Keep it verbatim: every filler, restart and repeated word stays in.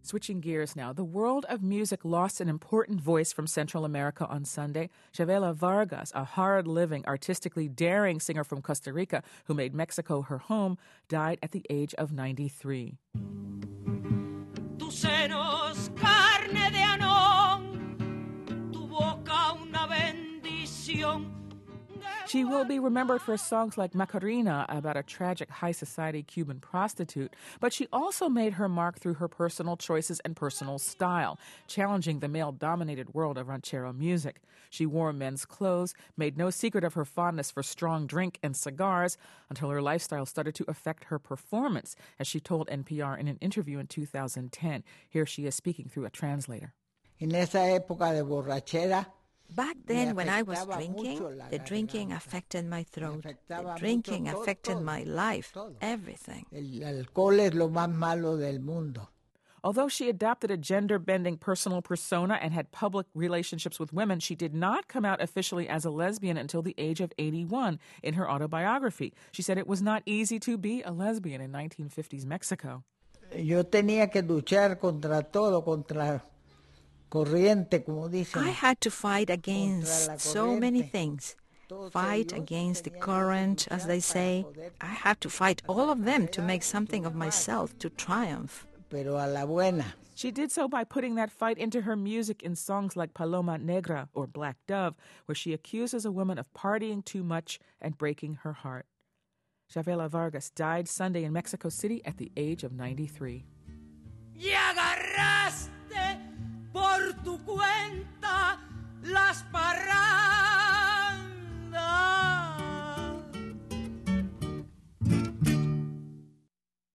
Switching gears now, the world of music lost an important voice from Central America on Sunday. Chavela Vargas, a hard-living, artistically daring singer from Costa Rica who made Mexico her home, died at the age of ninety-three. Tu senos, carne de Anón, tu boca una bendición. She will be remembered for songs like Macarena, about a tragic high society Cuban prostitute, but she also made her mark through her personal choices and personal style, challenging the male-dominated world of ranchero music. She wore men's clothes, made no secret of her fondness for strong drink and cigars, until her lifestyle started to affect her performance, as she told N P R in an interview in two thousand ten. Here she is speaking through a translator. En esa época de borrachera, back then, when I was drinking, the drinking affected my throat. The drinking affected my life, everything. El alcohol es lo más malo del mundo. Although she adopted a gender-bending personal persona and had public relationships with women, she did not come out officially as a lesbian until the age of eighty-one in her autobiography. She said it was not easy to be a lesbian in nineteen fifties Mexico. Yo tenía que luchar contra todo, contra corriente, como dicen. I had to fight against so many things. Fight against the current, as they say. I had to fight all of them to make something of myself, to triumph. Pero a la buena. She did so by putting that fight into her music in songs like Paloma Negra or Black Dove, where she accuses a woman of partying too much and breaking her heart. Chavela Vargas died Sunday in Mexico City at the age of ninety-three. Y agarraste por tu cuenta las parras.